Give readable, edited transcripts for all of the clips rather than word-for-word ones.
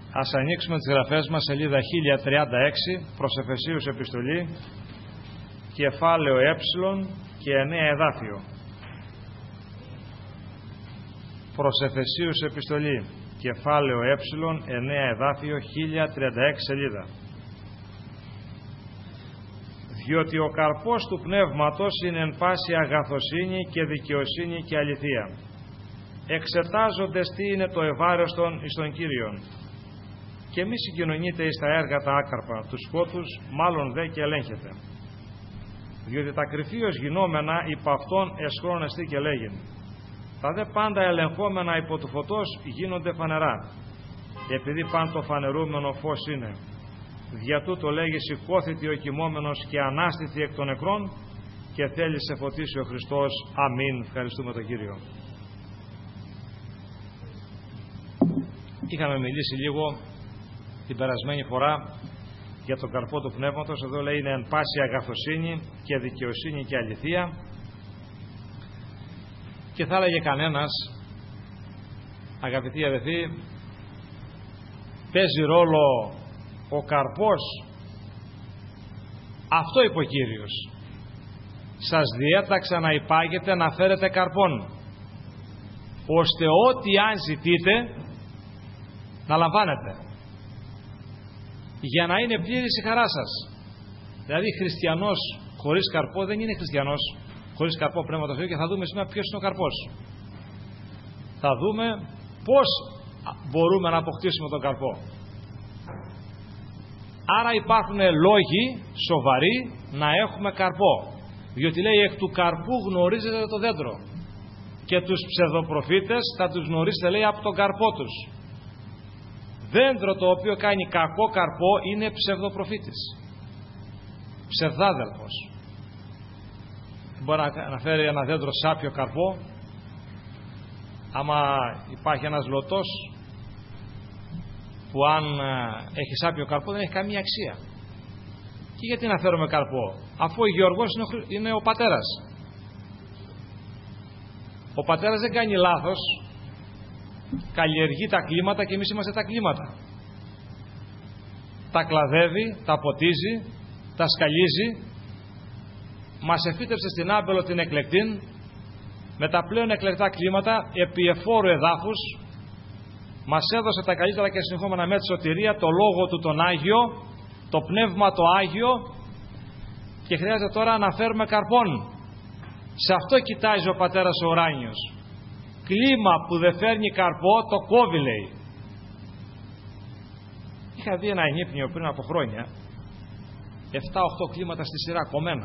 Ας ανοίξουμε τις γραφές μας, σελίδα 1036, προς Εφεσίους επιστολή, κεφάλαιο Ε και 9 εδάφιο. Προς Εφεσίους επιστολή, κεφάλαιο Ε, 9 εδάφιο, 1036 σελίδα. Διότι ο καρπός του πνεύματος είναι εν πάση αγαθοσύνη και δικαιοσύνη και αληθεία, εξετάζοντες τι είναι το ευάρεστον εις τον Κύριον, και μη συγκοινωνείτε εις τα έργα τα άκαρπα, τους σκότους, μάλλον δε και ελέγχετε. Διότι τα κρυφίως γινόμενα υπ' αυτόν εσχρόνεστη και λέγειν. Τα δε πάντα ελεγχόμενα υπό του φωτός γίνονται φανερά, επειδή παν το φανερούμενο φως είναι. Δια τούτο λέγει σηκώθητη ο κοιμόμενος και ανάστηθη εκ των νεκρών, και θέλει σε φωτίσει ο Χριστός. Αμήν. Ευχαριστούμε τον Κύριο. Είχαμε μιλήσει λίγο την περασμένη φορά για τον καρπό του πνεύματος. Εδώ λέει είναι εν πάση αγαθοσύνη και δικαιοσύνη και αληθεία, και θα έλεγε κανένας, αγαπητοί αδελφοί, παίζει ρόλο ο καρπός? Αυτό είπε ο Κύριος: σας διέταξα να υπάγετε να φέρετε καρπόν, ώστε ό,τι αν ζητείτε να λαμβάνετε, για να είναι πλήρης η χαρά σας. Δηλαδή χριστιανός χωρίς καρπό δεν είναι χριστιανός, χωρίς καρπό πνεύμα του Θεού. Και θα δούμε σήμερα ποιος είναι ο καρπός. Θα δούμε πώς μπορούμε να αποκτήσουμε τον καρπό. Άρα υπάρχουν λόγοι σοβαροί να έχουμε καρπό, διότι λέει εκ του καρπού γνωρίζετε το δέντρο, και τους ψευδοπροφήτες θα τους γνωρίσετε, λέει, από τον καρπό τους. Δέντρο το οποίο κάνει κακό καρπό είναι ψευδοπροφήτης, ψευδάδελφος. Μπορεί να φέρει ένα δέντρο σάπιο καρπό, άμα υπάρχει ένας λωτός που αν έχει σάπιο καρπό δεν έχει καμία αξία. Και γιατί να φέρουμε καρπό, αφού ο Γεωργός είναι ο πατέρας. Ο πατέρας δεν κάνει λάθος, καλλιεργεί τα κλίματα και εμείς είμαστε τα κλίματα. Τα κλαδεύει, τα ποτίζει, τα σκαλίζει, μας εφύτευσε στην άμπελο την εκλεκτήν με τα πλέον εκλεκτά κλίματα επί εφόρου εδάφους, μας έδωσε τα καλύτερα και συνεχόμενα με τη σωτηρία, το λόγο του τον Άγιο, το πνεύμα το Άγιο, και χρειάζεται τώρα να φέρουμε καρπόν. Σε αυτό κοιτάζει ο πατέρας ο ουράνιος. Κλίμα που δεν φέρνει καρπό το κόβει, λέει. Είχα δει ένα ενύπνιο πριν από χρόνια, 7-8 κλίματα στη σειρά κομμένα.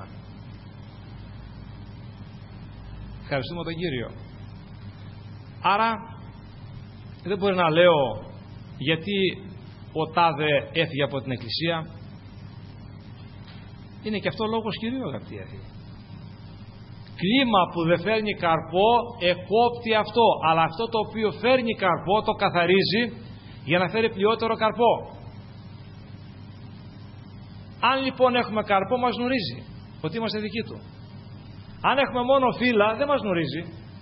Ευχαριστούμε τον Κύριο. Άρα δεν μπορεί να λέω γιατί ο τάδε έφυγε από την Εκκλησία. Είναι και αυτό λόγος Κυρίου, αγαπητοί αδελφοί. Κλίμα που δεν φέρνει καρπό εκόπτει αυτό, αλλά αυτό το οποίο φέρνει καρπό το καθαρίζει για να φέρει πλειότερο καρπό. Αν λοιπόν έχουμε καρπό, μας γνωρίζει ότι είμαστε δικοί του. Αν έχουμε μόνο φύλλα, δεν μας γνωρίζει.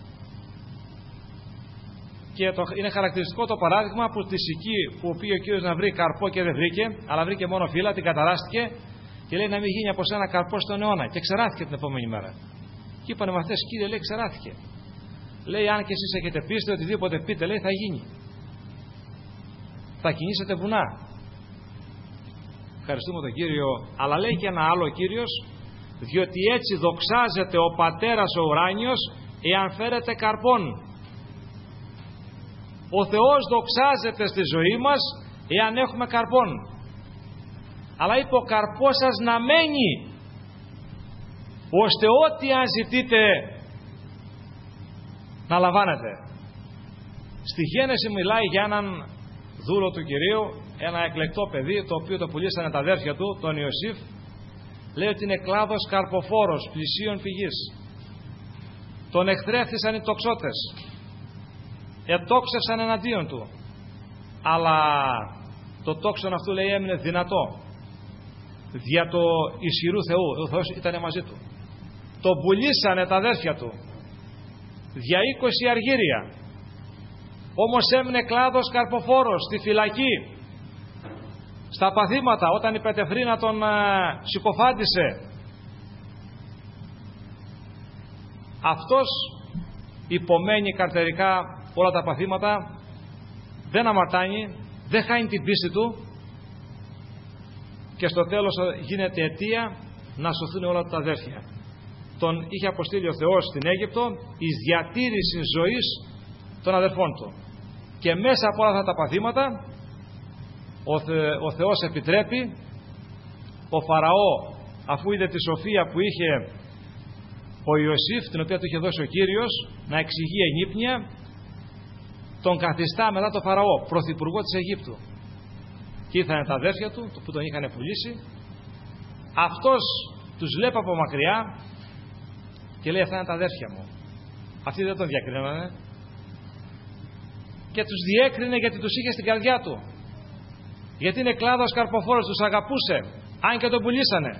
Και είναι χαρακτηριστικό το παράδειγμα που στη Σική που πήγε ο Κύριος να βρει καρπό και δεν βρήκε, αλλά βρήκε μόνο φύλλα, την καταράστηκε και λέει να μην γίνει από σένα καρπό στον αιώνα, και ξεράθηκε την επόμενη μέρα. Και είπανε μαθητές, Κύριε, λέει, ξεράθηκε. Λέει, αν και εσείς έχετε πίστη, οτιδήποτε πείτε, λέει, θα γίνει. Θα κινήσετε βουνά. Ευχαριστούμε τον Κύριο. Αλλά λέει και ένα άλλο ο Κύριος, διότι έτσι δοξάζεται ο Πατέρας ο ουράνιος εάν φέρετε καρπόν. Ο Θεός δοξάζεται στη ζωή μας εάν έχουμε καρπόν. Αλλά είπε ο καρπός σας να μένει, ώστε ό,τι αν ζητείτε να λαμβάνετε. Στη Γένεση μιλάει για έναν δούλο του Κυρίου, ένα εκλεκτό παιδί, το οποίο το πουλήσανε τα αδέρφια του, τον Ιωσήφ. Λέει ότι είναι κλάδος καρποφόρος, πλησίων πηγής. Τον εχθρέφθησαν οι τοξότες, ετόξευσαν εναντίον του, αλλά το τόξον αυτού, λέει, έμεινε δυνατό δια το ισχυρού Θεού. Ο Θεός ήταν μαζί του. Τον πουλήσανε τα αδέρφια του για 20 αργύρια, όμως έμεινε κλάδος καρποφόρος στη φυλακή, στα παθήματα, όταν η Πετεφρίνα τον συκοφάντησε. Αυτός υπομένει καρτερικά όλα τα παθήματα, δεν αμαρτάνει, δεν χάνει την πίστη του και στο τέλος γίνεται αιτία να σωθούν όλα τα αδέρφια. Τον είχε αποστείλει ο Θεός στην Αίγυπτο εις διατήρηση ζωής των αδερφών του. Και μέσα από όλα αυτά τα παθήματα ο Θεός επιτρέπει ο Φαραώ, αφού είδε τη σοφία που είχε ο Ιωσήφ, την οποία του είχε δώσει ο Κύριος, να εξηγεί ενύπνια, τον καθιστά μετά το Φαραώ πρωθυπουργό της Αιγύπτου. Και ήρθαν τα αδέρφια του που τον είχαν πουλήσει. Αυτός τους βλέπει από μακριά και λέει: αυτά είναι τα αδέρφια μου. Αυτοί δεν τον διακρίνανε και τους διέκρινε γιατί τους είχε στην καρδιά του, γιατί είναι κλάδος καρποφόρος, τους αγαπούσε αν και τον πουλήσανε.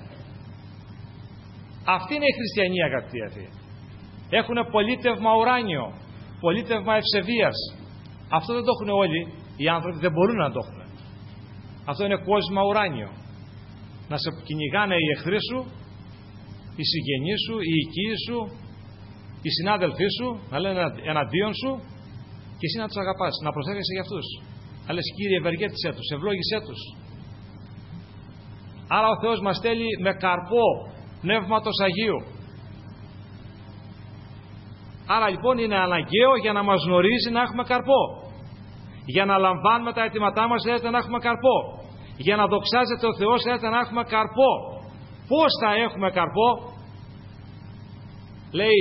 Αυτή είναι η χριστιανοί, αγαπητοί αυτοί. Έχουν πολίτευμα ουράνιο, πολίτευμα ευσεβίας. Αυτό δεν το έχουν όλοι οι άνθρωποι, δεν μπορούν να το έχουν. Αυτό είναι κόσμημα ουράνιο. Να σε κυνηγάνε οι εχθροί σου, οι συγγενείς σου, οι οικοί σου, οι συνάδελφοί σου, να λένε εναντίον σου και εσύ να τους αγαπάς, να προσέχεσαι για αυτούς. Αλλά Κύριε, ευεργέτησέ τους, ευλόγησέ τους. Άρα ο Θεός μας στέλνει με καρπό Πνεύματος Αγίου. Άρα λοιπόν είναι αναγκαίο για να μας γνωρίζει να έχουμε καρπό. Για να λαμβάνουμε τα αιτήματά μας χρειάζεται να έχουμε καρπό. Για να δοξάζεται ο Θεός χρειάζεται να έχουμε καρπό. Πώς θα έχουμε καρπό? Λέει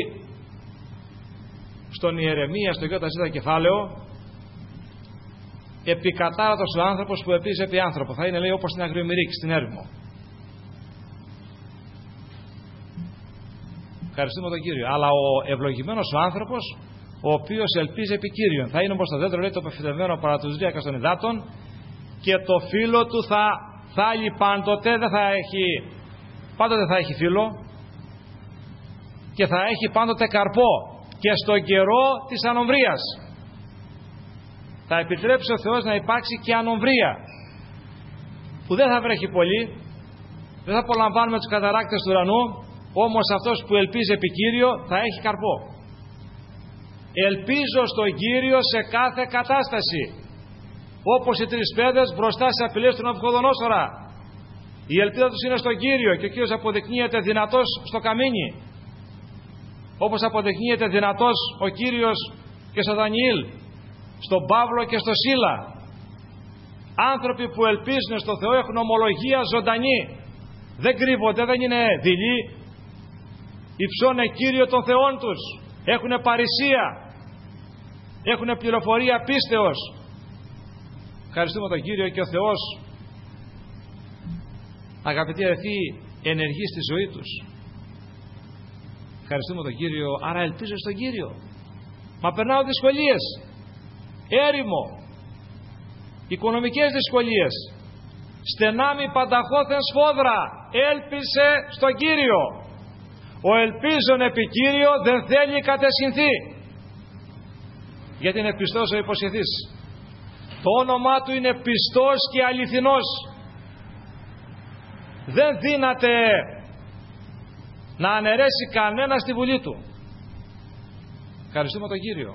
στον Ιερεμία στο Ι κεφάλαιο: επικατάρατος ο άνθρωπος που ελπίζει επί άνθρωπο. Θα είναι, λέει, όπως στην αγριομυρίκη, στην έρημο. Ευχαριστούμε τον Κύριο. Αλλά ο ευλογημένος ο άνθρωπος, ο οποίος ελπίζει επί Κύριον, θα είναι όπως το δέντρο, λέει, το πεφυτευμένο παρά τους δρύακας των υδάτων, και το φύλλο του θα θάλει πάντοτε, πάντοτε θα έχει φύλλο και θα έχει πάντοτε καρπό, και στον καιρό της ανομβρίας. Θα επιτρέψει ο Θεός να υπάρξει και ανομβρία, που δεν θα βρέχει πολύ, δεν θα απολαμβάνουμε τους καταράκτες του ουρανού, όμως αυτός που ελπίζει επί Κύριο θα έχει καρπό. Ελπίζω στον Κύριο σε κάθε κατάσταση, όπως οι τρεις παιδες μπροστά σε απειλές του Ναβουχοδονόσορα. Η ελπίδα τους είναι στον Κύριο και ο Κύριος αποδεικνύεται δυνατός στο καμίνι, όπως αποδεικνύεται δυνατός ο Κύριος και στο Δανιήλ, στον Παύλο και στο Σίλα. Άνθρωποι που ελπίζουν στο Θεό έχουν ομολογία ζωντανή, δεν κρύβονται, δεν είναι δειλοί, υψώνε Κύριο των Θεών τους, έχουν παρησία, έχουν πληροφορία πίστεως. Ευχαριστούμε τον Κύριο. Και ο Θεός, αγαπητοί αδελφοί, ενεργεί στη ζωή τους. Ευχαριστούμε τον Κύριο. Άρα ελπίζω στον Κύριο. Μα περνάω δυσκολίες, έρημο, οικονομικές δυσκολίες, στενά μη πανταχώθεν σφόδρα. Έλπισε στον Κύριο. Ο ελπίζων επί Κύριο δεν θέλει κατεσχυνθεί, γιατί είναι πιστός ο υποσχεθής. Το όνομά του είναι πιστός και αληθινός. Δεν δύναται να αναιρέσει κανένα στη βουλή του. Ευχαριστούμε τον Κύριο.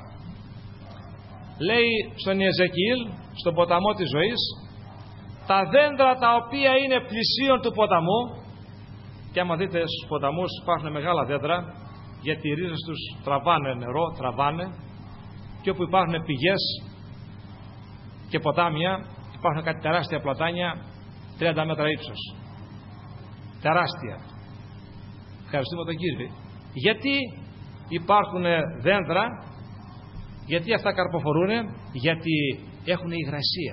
Λέει στον Ιεζεκιήλ, στον ποταμό της ζωής, τα δέντρα τα οποία είναι πλησίον του ποταμού, και άμα δείτε στους ποταμούς υπάρχουν μεγάλα δέντρα, γιατί οι ρίζες τους τραβάνε νερό, τραβάνε, και όπου υπάρχουν πηγές και ποτάμια υπάρχουν κάτι τεράστια πλατάνια 30 μέτρα ύψος, τεράστια. Ευχαριστούμε τον Κύριο. Γιατί υπάρχουν δέντρα? Γιατί αυτά καρποφορούν? Γιατί έχουν υγρασία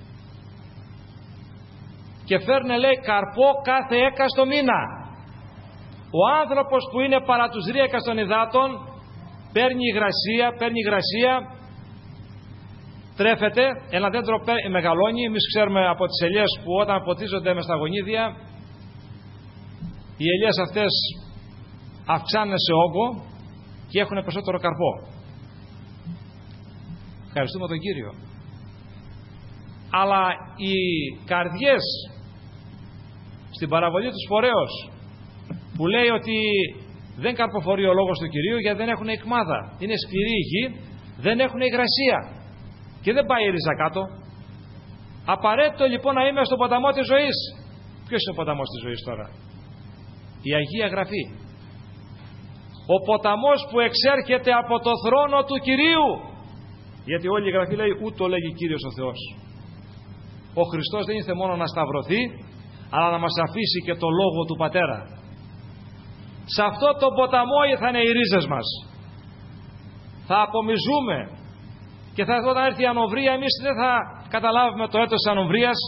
και φέρνουν, λέει, καρπό κάθε έκαστο μήνα. Ο άνθρωπος που είναι παρά τους ρύακας των υδάτων παίρνει υγρασία, τρέφεται, ένα δέντρο μεγαλώνει. Εμείς ξέρουμε από τις ελιές που όταν ποτίζονται μες στα γονίδια, οι ελιές αυτές αυξάνουν σε όγκο και έχουν περισσότερο καρπό. Ευχαριστούμε τον Κύριο. αλλά οι καρδιές στην παραβολή του φορέως που λέει ότι δεν καρποφορεί ο λόγος του Κυρίου γιατί δεν έχουν εκμάδα, είναι σκληρή η γη, δεν έχουν υγρασία και δεν πάει η ρίζα κάτω. Απαραίτητο λοιπόν να είμαι στον ποταμό της ζωής. Ποιος είναι ο ποταμός της ζωής τώρα? Η Αγία Γραφή. Ο ποταμός που εξέρχεται από το θρόνο του Κυρίου. Γιατί όλη η Γραφή λέει ούτω λέγει Κύριος ο Θεός. Ο Χριστός δεν ήρθε μόνο να σταυρωθεί, αλλά να μας αφήσει και το λόγο του Πατέρα. Σε αυτό το ποταμό θα είναι οι ρίζες μας. Θα απομυζούμε και όταν έρθει η ανοβρία εμείς δεν θα καταλάβουμε το έτος της ανοβρίας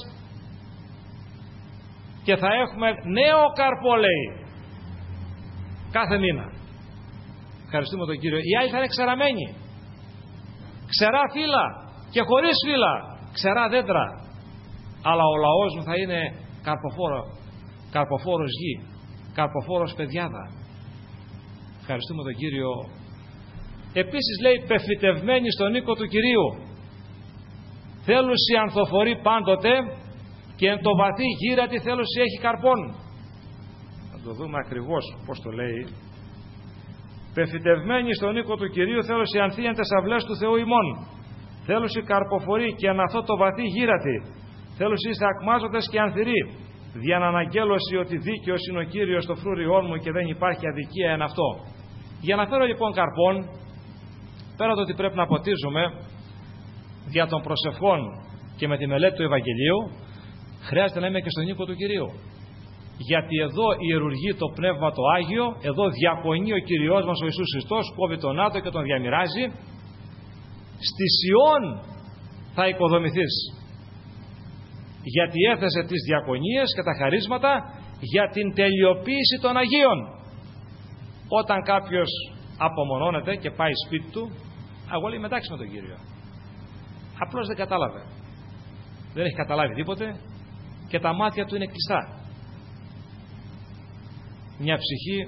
και θα έχουμε νέο καρπό, λέει, κάθε μήνα. Ευχαριστούμε τον Κύριο. Οι άλλοι θα είναι ξεραμένοι, ξερά φύλλα και χωρίς φύλλα, ξερά δέντρα, αλλά ο λαός μου θα είναι καρποφόρος γη, καρποφόρος παιδιάδα. Ευχαριστούμε τον Κύριο. Επίσης λέει πεφυτευμένοι στον οίκο του Κυρίου, θέλουσι ανθοφορεί πάντοτε και εν το βαθύ γύρατη θέλουσι έχει καρπών. Θα το δούμε ακριβώς πως το λέει. Πεφυτευμένοι στον οίκο του Κυρίου θέλουσι ανθίεν τες αυλές του Θεού ημών, θέλουσι καρποφορεί και εν αυτό το βαθύ γύρατη, θέλουσι είστε ακμάζοντες και ανθυροί, δια να αναγγέλωση ότι δίκαιος είναι ο Κύριος στο φρούριόν μου και δεν υπάρχει αδικία εν αυτό. Για να φέρω λοιπόν καρπών, πέρα το ότι πρέπει να ποτίζουμε δια των προσευχών και με τη μελέτη του Ευαγγελίου, χρειάζεται να είμαι και στον οίκο του Κυρίου. Γιατί εδώ ιερουργεί το Πνεύμα το Άγιο, εδώ διακονεί ο Κυριός μας ο Ιησούς Χριστός, κόβει τον άτο και τον διαμοιράζει. Στη Σιών θα οικοδομηθείς, γιατί έθεσε τις διακονίες και τα χαρίσματα για την τελειοποίηση των Αγίων. Όταν κάποιος απομονώνεται και πάει σπίτι του, εγώ λέει μετάξει με τον Κύριο. Απλώς δεν κατάλαβε. Δεν έχει καταλάβει τίποτε και τα μάτια του είναι κλειστά. Μια ψυχή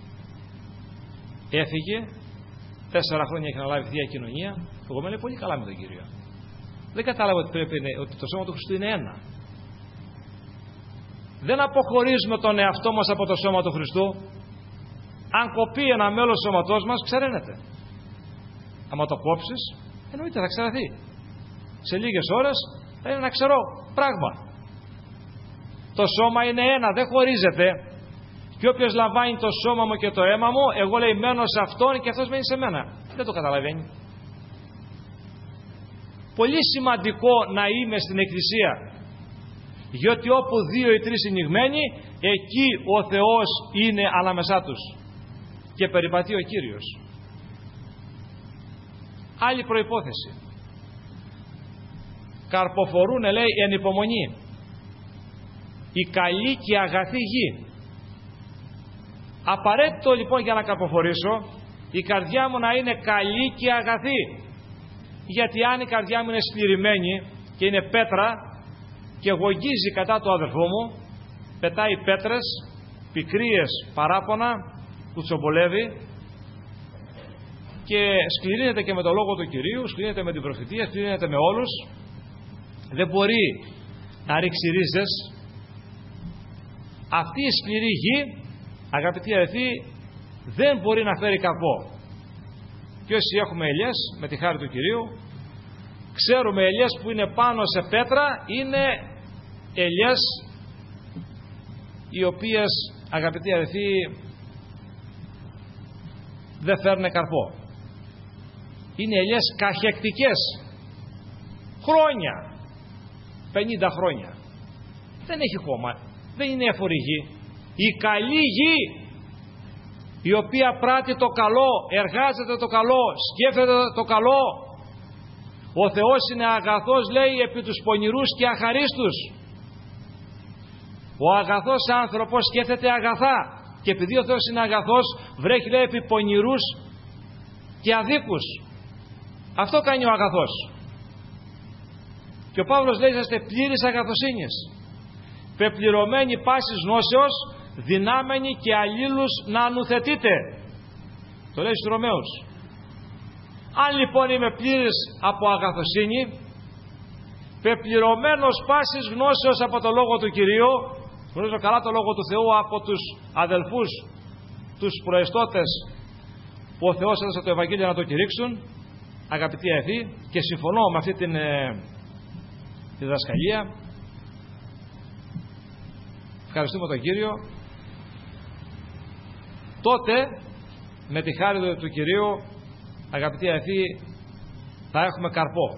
έφυγε, 4 χρόνια έχει να λάβει Θεία Κοινωνία, εγώ με λέει πολύ καλά με τον Κύριο. Δεν κατάλαβε ότι το σώμα του Χριστού είναι ένα. Δεν αποχωρίζουμε τον εαυτό μας από το σώμα του Χριστού. Αν κοπεί ένα μέλος του σώματός μας, ξεραίνεται. άμα το κόψεις, εννοείται θα ξεραθεί. Σε λίγες ώρες θα είναι ένα ξερό πράγμα. Το σώμα είναι ένα, δεν χωρίζεται. Και όποιος λαμβάνει το σώμα μου και το αίμα μου, εγώ λέει μένω σε αυτόν και αυτός μένει σε μένα. Δεν το καταλαβαίνει. Πολύ σημαντικό να είμαι στην Εκκλησία, γιατί όπου 2 ή 3 συνηγμένοι, εκεί ο Θεός είναι ανάμεσά τους και περιπατεί ο Κύριος. Άλλη προϋπόθεση, καρποφορούνε λέει εν υπομονή η καλή και αγαθή γη. Απαραίτητο λοιπόν για να καρποφορήσω η καρδιά μου να είναι καλή και αγαθή, γιατί αν η καρδιά μου είναι σκληρημένη και είναι πέτρα και γογγίζει κατά του αδερφού μου, πετάει πέτρες, πικρίες, παράπονα, του τσομπολεύει και σκληρύνεται και με το λόγο του Κυρίου, σκληρύνεται με την προφητεία, σκληρύνεται με όλους, δεν μπορεί να ρίξει ρίζες. Αυτή η σκληρή γη, αγαπητοί αδελφοί, δεν μπορεί να φέρει καρπό. Και όσοι έχουμε ελιές, με τη χάρη του Κυρίου, ξέρουμε ελιές που είναι πάνω σε πέτρα είναι ελιές οι οποίες, αγαπητοί αδελφοί, δεν φέρνουν καρπό. Είναι ελιές καχεκτικές, χρόνια, 50 χρόνια. Δεν έχει χώμα, δεν είναι έφορη γη. Η καλή γη, η οποία πράττει το καλό, εργάζεται το καλό, σκέφτεται το καλό. Ο Θεός είναι αγαθός, λέει, επί τους πονηρούς και αχαρίστους. Ο αγαθός άνθρωπος σκέφτεται αγαθά, και επειδή ο Θεός είναι αγαθός, βρέχει, λέει, επί πονηρούς και αδίκους. Αυτό κάνει ο αγαθός. Και ο Παύλος λέει, είσαστε πλήρης αγαθοσύνης, πεπληρωμένοι πάσης γνώσεως, δυνάμενοι και αλλήλους να ανουθετείτε. Το λέει στους Ρωμαίους. Αν λοιπόν είμαι πλήρης από αγαθοσύνη πεπληρωμένος πάσης γνώσεως από το Λόγο του Κυρίου. Γνωρίζω καλά το Λόγο του Θεού από τους αδελφούς, τους προεστώτες που ο Θεός έδωσε το Ευαγγέλιο να το κηρύξουν, αγαπητοί αδελφοί, και συμφωνώ με αυτή τη διδασκαλία. Ευχαριστούμε τον Κύριο. Τότε με τη χάρη του Κυρίου, αγαπητοί αδελφοί, θα έχουμε καρπό,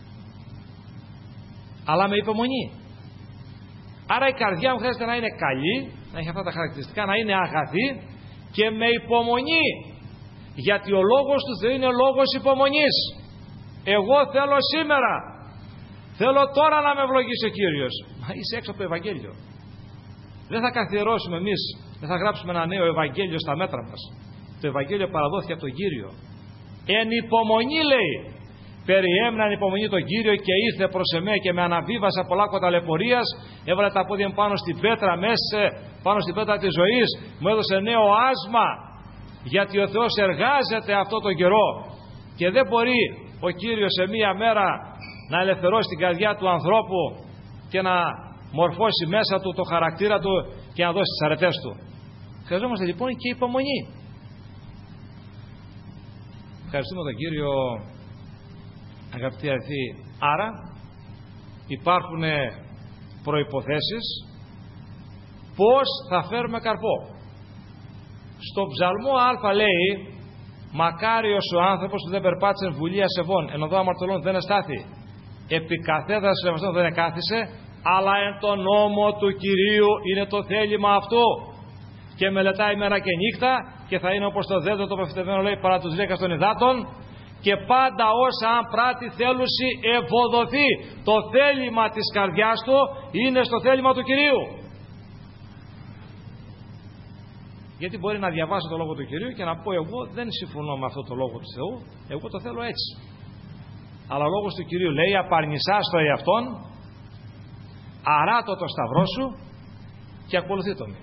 αλλά με υπομονή. Άρα η καρδιά μου χρειάζεται να είναι καλή, να έχει αυτά τα χαρακτηριστικά, να είναι αγαθή και με υπομονή, γιατί ο Λόγος του Θεού είναι λόγος υπομονής. Εγώ θέλω σήμερα, θέλω τώρα να με ευλογήσει ο Κύριος. Μα είσαι έξω από το Ευαγγέλιο. Δεν θα καθιερώσουμε εμείς, δεν θα γράψουμε ένα νέο Ευαγγέλιο στα μέτρα μας. Το Ευαγγέλιο παραδόθηκε από τον Κύριο. Εν υπομονή, λέει, περιέμναν υπομονή τον Κύριο και ήρθε προς εμέ και με αναβίβασε πολλά κοταλαιπωρίας, έβαλε τα πόδια μου πάνω στην πέτρα, μέσα πάνω στην πέτρα της ζωής, μου έδωσε νέο άσμα, γιατί ο Θεός εργάζεται αυτό τον καιρό και δεν μπορεί ο Κύριος σε μία μέρα να ελευθερώσει την καρδιά του ανθρώπου και να μορφώσει μέσα του το χαρακτήρα του και να δώσει τις αρετές του. Χρειαζόμαστε λοιπόν και υπομονή. Ευχαριστούμε τον Κύριο, αγαπητοί αδελφοί. Άρα υπάρχουν προϋποθέσεις πώς θα φέρουμε καρπό. Στο Ψαλμό Α λέει, μακάριος ο άνθρωπος που δεν περπάτησε εν βουλία σεβών, εν οδό αμαρτωλών δεν εστάθη, επί καθέδρας σεβαστών δεν εκάθισε, αλλά εν τον νόμο του Κυρίου είναι το θέλημα αυτού, και μελετάει μέρα και νύχτα, και θα είναι όπως το δέντρο το πεφτευμένο, λέει, παρά τους λέκας των υδάτων, και πάντα όσα αν πράττει θέλουση ευοδοθεί. Το θέλημα της καρδιάς του είναι στο θέλημα του Κυρίου. Γιατί μπορεί να διαβάσω το Λόγο του Κυρίου και να πω, εγώ δεν συμφωνώ με αυτό το Λόγο του Θεού, εγώ το θέλω έτσι. Αλλά ο Λόγος του Κυρίου λέει, απαρνησάς το εαυτόν, αράτω το σταυρό σου και ακολουθεί το με.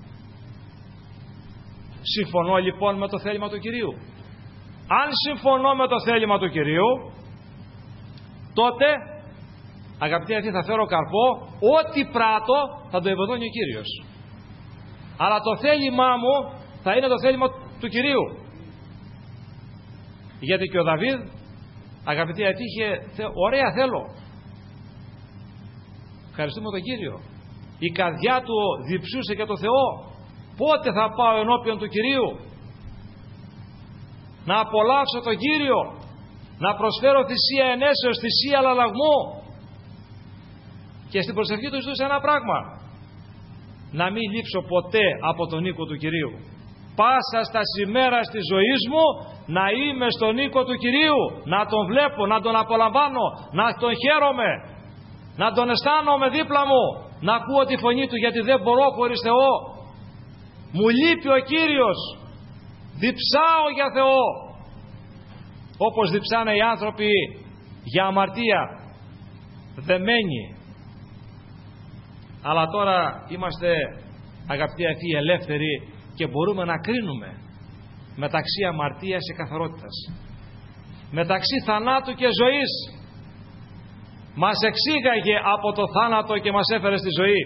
Συμφωνώ λοιπόν με το θέλημα του Κυρίου. Αν συμφωνώ με το θέλημα του Κυρίου, τότε, αγαπητοί αδελφοί, θα φέρω καρπό. Ό,τι πράττω θα το ευωδώνει ο Κύριος. Αλλά το θέλημά μου θα είναι το θέλημα του Κυρίου. Γιατί και ο Δαβίδ, αγαπητοί αδελφοί, είχε ωραία θέλω. Ευχαριστούμε τον Κύριο. Η καρδιά του διψούσε για το Θεό. Πότε θα πάω ενώπιον του Κυρίου να απολαύσω τον Κύριο, να προσφέρω θυσία ενέσεως, θυσία αλλαλαγμού. Και στην προσευχή του ζητούσε ένα πράγμα, να μην λείψω ποτέ από τον οίκο του Κυρίου. Πάσα στα ημέρα της ζωής μου να είμαι στον οίκο του Κυρίου, να τον βλέπω, να τον απολαμβάνω, να τον χαίρομαι, να τον αισθάνομαι δίπλα μου, να ακούω τη φωνή του, γιατί δεν μπορώ χωρίς Θεό. Μου λείπει ο Κύριος. Διψάω για Θεό, όπως διψάνε οι άνθρωποι για αμαρτία, δεμένοι. Αλλά τώρα είμαστε, αγαπητοί αδελφοί, ελεύθεροι και μπορούμε να κρίνουμε μεταξύ αμαρτίας και καθαρότητας, μεταξύ θανάτου και ζωής. Μας εξήγαγε από το θάνατο και μας έφερε στη ζωή.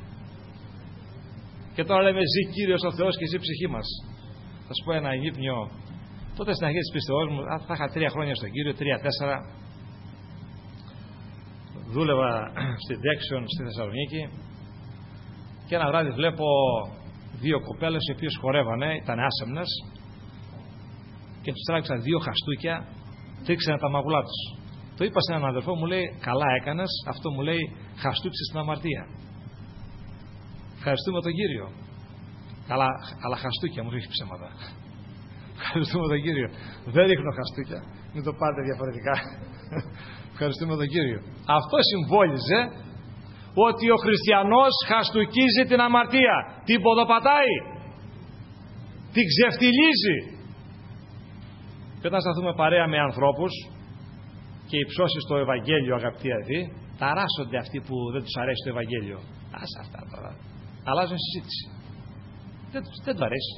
Και τώρα λέμε, ζει Κύριος ο Θεός και ζει ψυχή μας. Θα σου πω ένα γύπνιο. Τότε στην αρχή της πίστεώς μου, θα είχα 3 χρόνια στον Κύριο, 3-4. Δούλευα στην Dexon στη Θεσσαλονίκη και ένα βράδυ βλέπω 2 κοπέλες οι οποίες χορεύανε, ήταν άσεμνες, και τους τράβηξαν 2 χαστούκια, τρίξανε τα μαγουλά τους. Το είπα σε έναν αδερφό, μου λέει, καλά έκανες, αυτό μου λέει, χαστούξες στην αμαρτία. Ευχαριστούμε τον Κύριο. Αλλά χαστούκια, μου ρίχνει ψέματα. Ευχαριστούμε τον Κύριο. Δεν ρίχνω χαστούκια, μην το πάτε διαφορετικά. Ευχαριστούμε τον Κύριο. Αυτό συμβόλιζε ότι ο χριστιανός χαστουκίζει την αμαρτία, την ποδοπατάει, την ξεφτιλίζει. Και όταν σταθούμε παρέα με ανθρώπους και υψώσει το Ευαγγέλιο, αγαπητοί αδελφοί, ταράσσονται αυτοί που δεν τους αρέσει το Ευαγγέλιο. Άσε αυτά τώρα. Αλλάζουν συζήτηση. Δεν του αρέσει.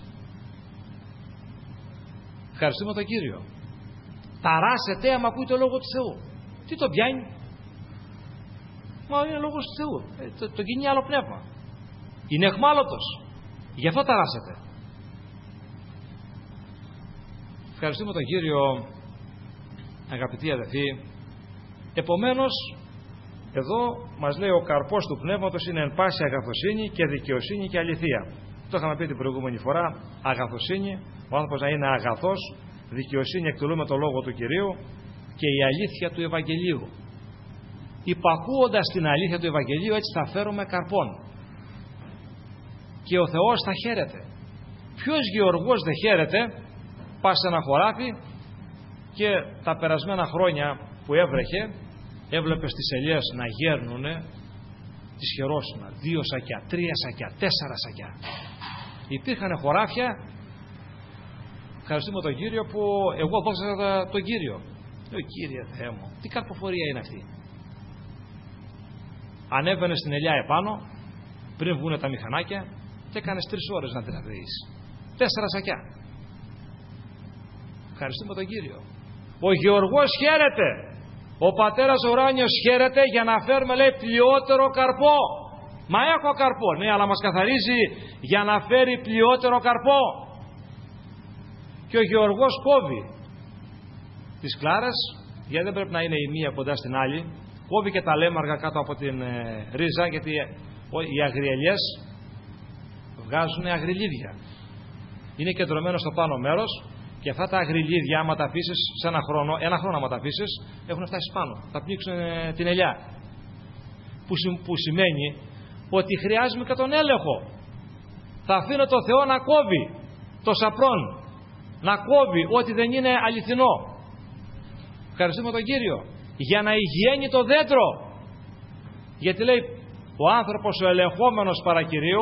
Ευχαριστούμε τον Κύριο. Ταράσσεται άμα ακούει το Λόγο του Θεού. Τι τον πιάνει? Μα είναι λόγος του Θεού. Το κινεί άλλο πνεύμα. Είναι αιχμάλωτος. Γι' αυτό ταράσσεται. Ευχαριστούμε τον Κύριο, αγαπητοί αδελφοί. Επομένως, εδώ μας λέει ο καρπός του πνεύματος είναι εν πάση αγαθοσύνη και δικαιοσύνη και αληθεία. Το είχαμε πει την προηγούμενη φορά. Αγαθοσύνη, ο άνθρωπος να είναι αγαθός, δικαιοσύνη εκτελούμε το λόγο του Κυρίου και η αλήθεια του Ευαγγελίου. Υπακούοντας την αλήθεια του Ευαγγελίου, έτσι θα φέρουμε καρπών. Και ο Θεός θα χαίρεται. Ποιος γεωργός δεν χαίρεται? Πας σε ένα χωράφι και τα περασμένα χρόνια που έβρεχε, έβλεπες τις ελιές να γέρνουνε τις χερόσυνα, 2 σακιά, 3 σακιά, 4 σακιά. Υπήρχαν χωράφια, ευχαριστούμε τον Κύριο, που εγώ δόξα τον Κύριο. Λέω, Κύριε Θεέ μου, τι καρποφορία είναι αυτή? Ανέβαινε στην ελιά επάνω πριν βγούνε τα μηχανάκια και έκανες 3 ώρες να την αδεείς. 4 σακιά. Ευχαριστούμε τον Κύριο. Ο γεωργός χαίρεται. Ο Πατέρας Ουράνιος χαίρεται για να φέρουμε, λέει, πλειότερο καρπό. Μα έχω καρπό, ναι, αλλά μας καθαρίζει για να φέρει πλειότερο καρπό. Και ο γεωργός κόβει τις κλάρες, γιατί δεν πρέπει να είναι η μία κοντά στην άλλη. Κόβει και τα λέμαργα κάτω από την ρίζα, γιατί οι αγριελιές βγάζουν αγριλίδια. Είναι κεντρωμένο στο πάνω μέρος και αυτά τα αγριλίδια, άμα τα αφήσεις σε ένα χρόνο άμα τα αφήσεις, έχουν φτάσει πάνω. Θα πνίξουν την ελιά. Που σημαίνει ότι χρειάζομαι και τον έλεγχο. Θα αφήνω το Θεό να κόβει το σαπρόν, να κόβει ό,τι δεν είναι αληθινό. Ευχαριστούμε τον Κύριο. Για να υγιένει το δέντρο. Γιατί λέει ο άνθρωπος ο ελεγχόμενος παρακυρίου,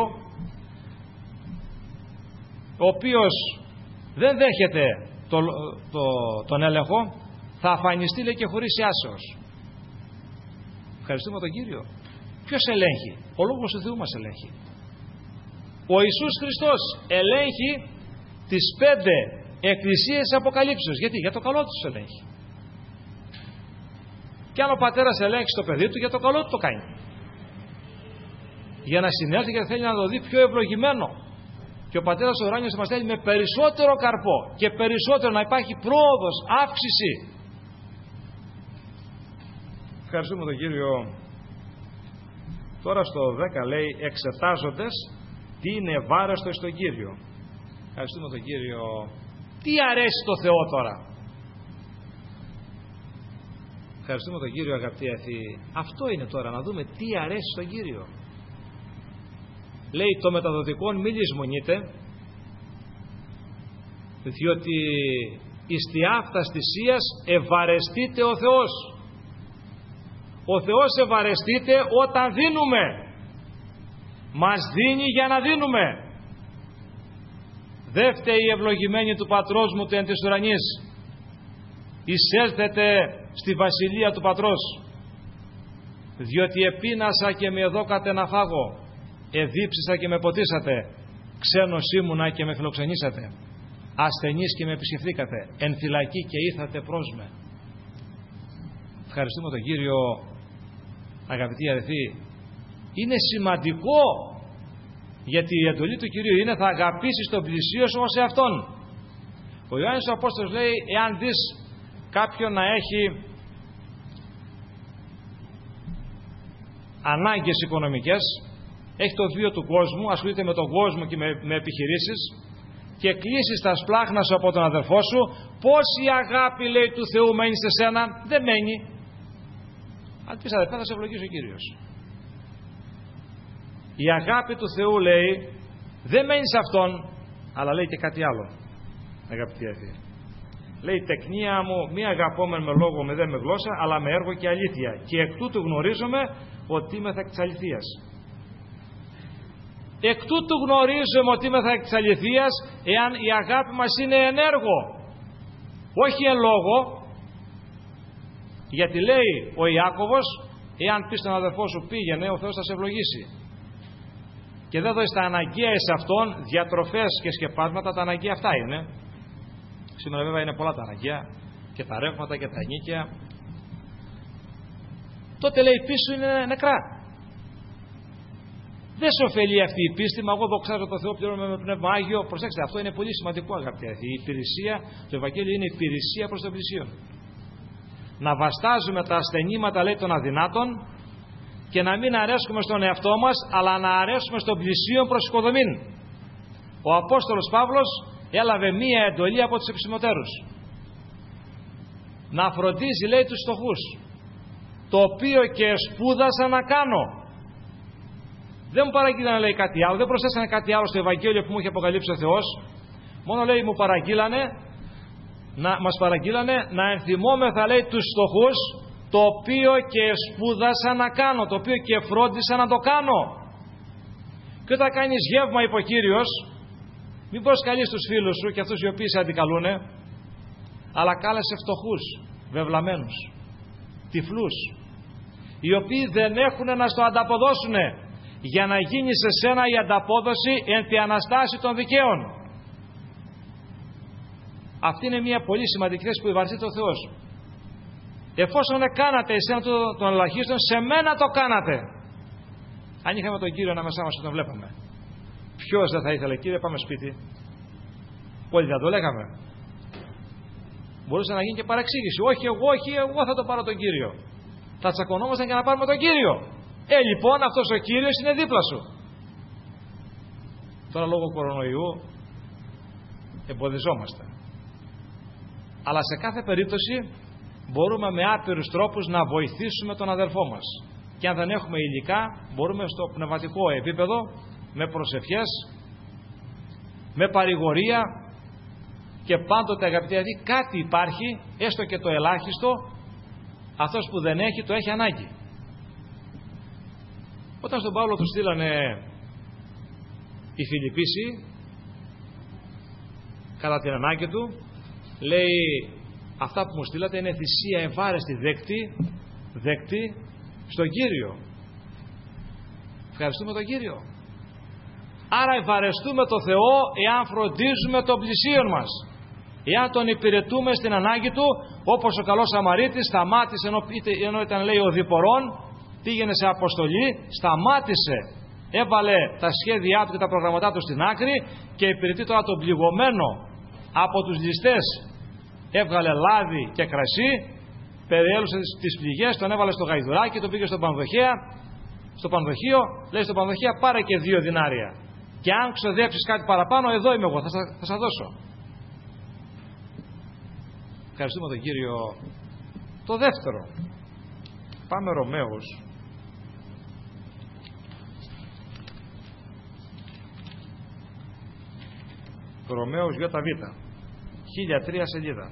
ο οποίος δεν δέχεται τον έλεγχο, θα αφανιστεί, λέει, και χωρίς άσεως. Ευχαριστούμε τον Κύριο. Ποιος ελέγχει? Ο Λόγος του Θεού μας ελέγχει. Ο Ιησούς Χριστός ελέγχει τις 5 εκκλησίες Αποκαλύψεως. Γιατί? Για το καλό τους ελέγχει. Και αν ο πατέρας ελέγξει το παιδί του, για το καλό του το κάνει. Για να συνέλθει, γιατί θέλει να το δει πιο ευλογημένο. Και ο Πατέρας ο Ουράνιος μας θέλει με περισσότερο καρπό και περισσότερο, να υπάρχει πρόοδος, αύξηση. Ευχαριστούμε τον Κύριο. Τώρα στο 10 λέει, εξετάζοντες τι είναι ευάρεστο στον Κύριο. Ευχαριστούμε τον Κύριο. Τι αρέσει το Θεό τώρα? Ευχαριστούμε τον Κύριο, αγαπητοί αθήοι. Αυτό είναι τώρα, να δούμε τι αρέσει στον Κύριο. Λέει, το μεταδοτικόν μη λησμονείτε, διότι εις τη αυτάς θυσίας ευαρεστείται ο Θεός. Ο Θεός ευαρεστείται όταν δίνουμε. Μας δίνει για να δίνουμε. Δε φταίει η ευλογημένη του Πατρός μου του εν της ουρανής. Εισέλθετε στη βασιλεία του Πατρός. Διότι επίνασα και με δώκατε να φάγω. Εδίψησα και με ποτίσατε. Ξένος ήμουνα και με φιλοξενήσατε. Ασθενής και με επισκεφθήκατε. Εν φυλακή και ήρθατε προς με. Ευχαριστούμε τον Κύριο, αγαπητοί αδελφοί. Είναι σημαντικό, γιατί η εντολή του Κυρίου είναι θα αγαπήσεις τον πλησίο σου ως εαυτόν. Ο Ιωάννης ο Απόστολος λέει, εάν δεις κάποιον να έχει ανάγκες οικονομικές, έχει το βίο του κόσμου, ασχολείται με τον κόσμο και με επιχειρήσεις, και κλείσεις τα σπλάχνα σου από τον αδερφό σου, πόση αγάπη, λέει, του Θεού μένει σε σένα? Δεν μένει. Αν πεις αδερφέ, θα σε ευλογήσει ο Κύριος. Η αγάπη του Θεού, λέει, δεν μένει σε Αυτόν, αλλά λέει και κάτι άλλο, αγαπητοί αδελφοί. Λέει, τεκνία μου μη αγαπώμεν με λόγο με δε με γλώσσα, αλλά με έργο και αλήθεια, και εκ τούτου γνωρίζομαι ότι είμαι εκ της αληθείας. Εκ τούτου γνωρίζουμε ότι είμαι εκ της αληθείας, εάν η αγάπη μας είναι εν έργο, όχι εν λόγο. Γιατί λέει ο Ιάκωβος, εάν πεις στον αδερφό σου πήγαινε, ο Θεός θα σε ευλογήσει. Και δεν δώσεις τα αναγκαία σε Αυτόν, διατροφές και σκεπάσματα, τα αναγκαία αυτά είναι. Σήμερα βέβαια είναι πολλά τα αναγκαία, και τα ρεύματα και τα ενίκαια. τότε λέει η πίστη σου είναι νεκρά. Δεν σε ωφελεί αυτή η πίστη, μα εγώ δοξάζω το Θεό, πληρώνω με πνεύμα Άγιο. Προσέξτε, αυτό είναι πολύ σημαντικό, αγαπητοί. Η υπηρεσία, το Ευαγγέλιο είναι υπηρεσία προς τον πλησίον. Να βαστάζουμε τα ασθενήματα, λέει, των αδυνάτων και να μην αρέσκουμε στον εαυτό μας, αλλά να αρέσουμε στον πλησίον προς οικοδομήν. Ο Απόστολος Παύλος έλαβε μία εντολή από τους επισημωτέρους. Να φροντίζει, λέει, τους φτωχούς, το οποίο και σπούδασα να κάνω. Δεν μου παραγγείλανε, λέει, κάτι άλλο, δεν προσθέσανε κάτι άλλο στο Ευαγγέλιο που μου είχε αποκαλύψει ο Θεός. Μόνο, λέει, μας παραγγείλανε να ενθυμόμεθα, λέει, τους φτωχούς, το οποίο και σπούδασα να κάνω, το οποίο και φρόντισα να το κάνω. Και όταν κάνεις γεύμα, είπε ο Κύριος, μην προσκαλείς τους φίλους σου και αυτούς οι οποίοι σε αντικαλούνε, αλλά κάλεσε φτωχούς, βεβλαμένους, τυφλούς, οι οποίοι δεν έχουν να στο ανταποδώσουν, για να γίνει σε σένα η ανταπόδοση εν τη αναστάση των δικαίων. Αυτή είναι μια πολύ σημαντική θέση που ευαρθείται ο Θεός. Εφόσον κάνατε εσένα των ελαχίστων, σε μένα το κάνατε. Αν είχαμε τον Κύριο ανάμεσά μας και τον βλέπαμε, ποιος δεν θα ήθελε, Κύριε, πάμε σπίτι? Όλοι θα το λέγαμε. Μπορούσε να γίνει και παρεξήγηση. Όχι, εγώ θα το πάρω τον Κύριο. Θα τσακωνόμασταν για να πάρουμε τον Κύριο. Λοιπόν, αυτός ο Κύριος είναι δίπλα σου. Τώρα λόγω κορονοϊού εμποδιζόμαστε. Αλλά σε κάθε περίπτωση μπορούμε με άπειρους τρόπους να βοηθήσουμε τον αδελφό μας. Και αν δεν έχουμε υλικά, μπορούμε στο πνευματικό επίπεδο, με προσευχές, με παρηγορία, και πάντοτε, αγαπητοί, δηλαδή κάτι υπάρχει, έστω και το ελάχιστο, αυτός που δεν έχει το έχει ανάγκη. Όταν στον Παύλο του στείλανε οι Φιλιππίσοι, κατά την ανάγκη του, λέει, αυτά που μου στείλατε είναι θυσία ευάρεστη, δεκτή στον Κύριο. Ευχαριστούμε τον Κύριο. Άρα ευαρεστούμε τον Θεό εάν φροντίζουμε τον πλησίον μας, εάν τον υπηρετούμε στην ανάγκη του, όπως ο καλός Σαμαρίτης σταμάτησε ενώ ήταν, λέει, οδηπορών, πήγαινε σε αποστολή, σταμάτησε, έβαλε τα σχέδιά του και τα προγραμματά του στην άκρη και υπηρετεί τώρα τον πληγωμένο από τους ληστές. Έβγαλε λάδι και κρασί, περιέλουσε τις πληγές, τον έβαλε στο γαϊδουράκι, τον πήγε στο πανδοχείο, λέει στον πανδοχείο, πάρε και 2 δινάρια. Και αν ξοδέψεις κάτι παραπάνω, εδώ είμαι εγώ, θα σας δώσω. Ευχαριστούμε τον Κύριο. Το δεύτερο. Πάμε Ρωμαίους. Ρωμαίους ΙΒ. 1003 σελίδα.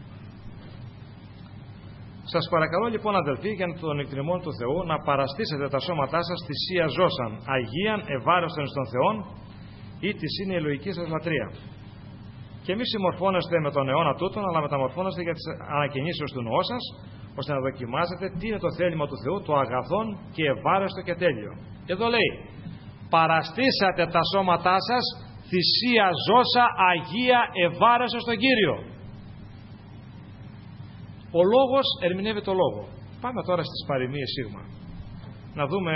Σας παρακαλώ λοιπόν, αδελφοί, για τον εκτιμών του Θεού, να παραστήσετε τα σώματά σας θυσία ζώσαν, αγίαν, ευάρεστον στον Θεόν, ή της είναι η λογική σας λατρεία. Και μη συμμορφώνεστε με τον αιώνα τούτον, αλλά μεταμορφώνεστε για τις ανακαινήσεως του νοού σας, ώστε να δοκιμάσετε τι είναι το θέλημα του Θεού, το αγαθόν και ευάρεστο και τέλειο. Εδώ λέει, παραστήσατε τα σώματά σας θυσία ζώσα, αγία, ευάρεστο στον Κύριο. Ο λόγος ερμηνεύει το λόγο. Πάμε τώρα στις παροιμίες σίγμα. Να δούμε.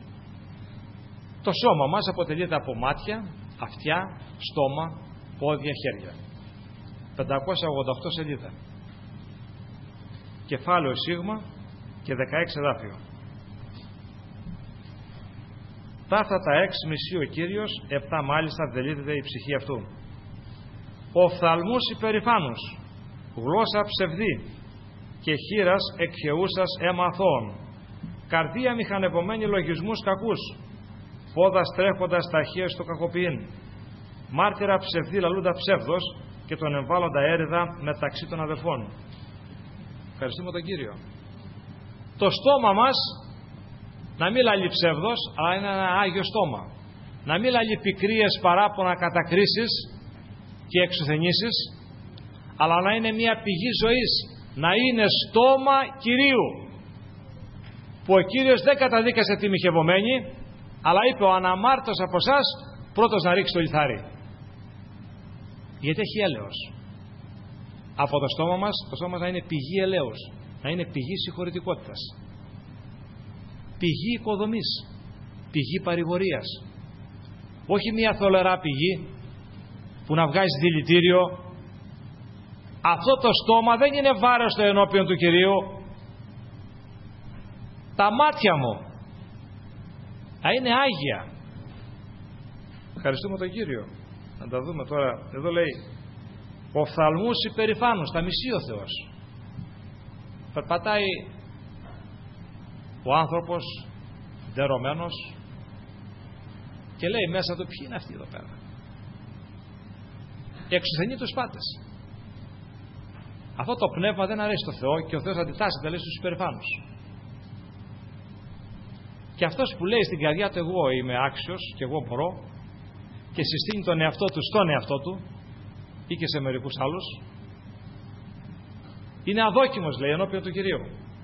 Το σώμα μας αποτελείται από μάτια, αυτιά, στόμα, πόδια, χέρια. 588 σελίδα. Κεφάλαιο σίγμα και 16 εδάφιο. Τα αυτά τα 6 μισεί ο Κύριος, 7 μάλιστα δελείδεται η ψυχή αυτού. Οφθαλμούς υπερηφάνους, γλώσσα ψευδή και χείρας εκχεούσας αίμα αθώων, καρδία μηχανευωμένη λογισμούς κακούς, πόδα στρέφοντας ταχείες στο κακοποιήν, μάρτυρα ψευδή λαλούντα ψεύδος και τον εμβάλλοντα έρηδα μεταξύ των αδελφών. Ευχαριστούμε τον Κύριο. Το στόμα μας να μην λαλεί ψεύδος, αλλά είναι ένα άγιο στόμα. Να μην λαλεί πικρίες, παράπονα, κατακρίσεις και εξουθενήσεις, αλλά να είναι μια πηγή ζωής. Να είναι στόμα Κυρίου. Που ο Κύριος δεν καταδίκασε τη μοιχευωμένη, αλλά είπε ο αναμάρτητος από εσάς πρώτος να ρίξει το λιθάρι. Γιατί έχει έλεος. Από το στόμα μας να είναι πηγή ελέους, να είναι πηγή συγχωρητικότητας. πηγή οικοδομής, πηγή παρηγορίας. Όχι μια θολερά πηγή που να βγάζει δηλητήριο. Αυτό το στόμα δεν είναι βάρεστο ενώπιον του Κυρίου. Τα μάτια μου θα είναι άγια. Ευχαριστούμε τον Κύριο. Να τα δούμε τώρα. Εδώ λέει οφθαλμούς υπερηφάνους, τα μισεί ο Θεός. Περπατάει ο άνθρωπος ντερωμένος και λέει μέσα του, ποιοι είναι αυτοί εδώ πέρα? Εξουθενεί τους πάντες. Αυτό το πνεύμα δεν αρέσει στο Θεό και ο Θεός αντιτάσσεται, λέει, στους υπερηφάνους. Και αυτός που λέει στην καρδιά του, εγώ είμαι άξιος και εγώ μπορώ, και συστήνει τον εαυτό του στον εαυτό του ή και σε μερικούς άλλους, είναι αδόκιμος, λέει, ενώπιον του Κυρίου.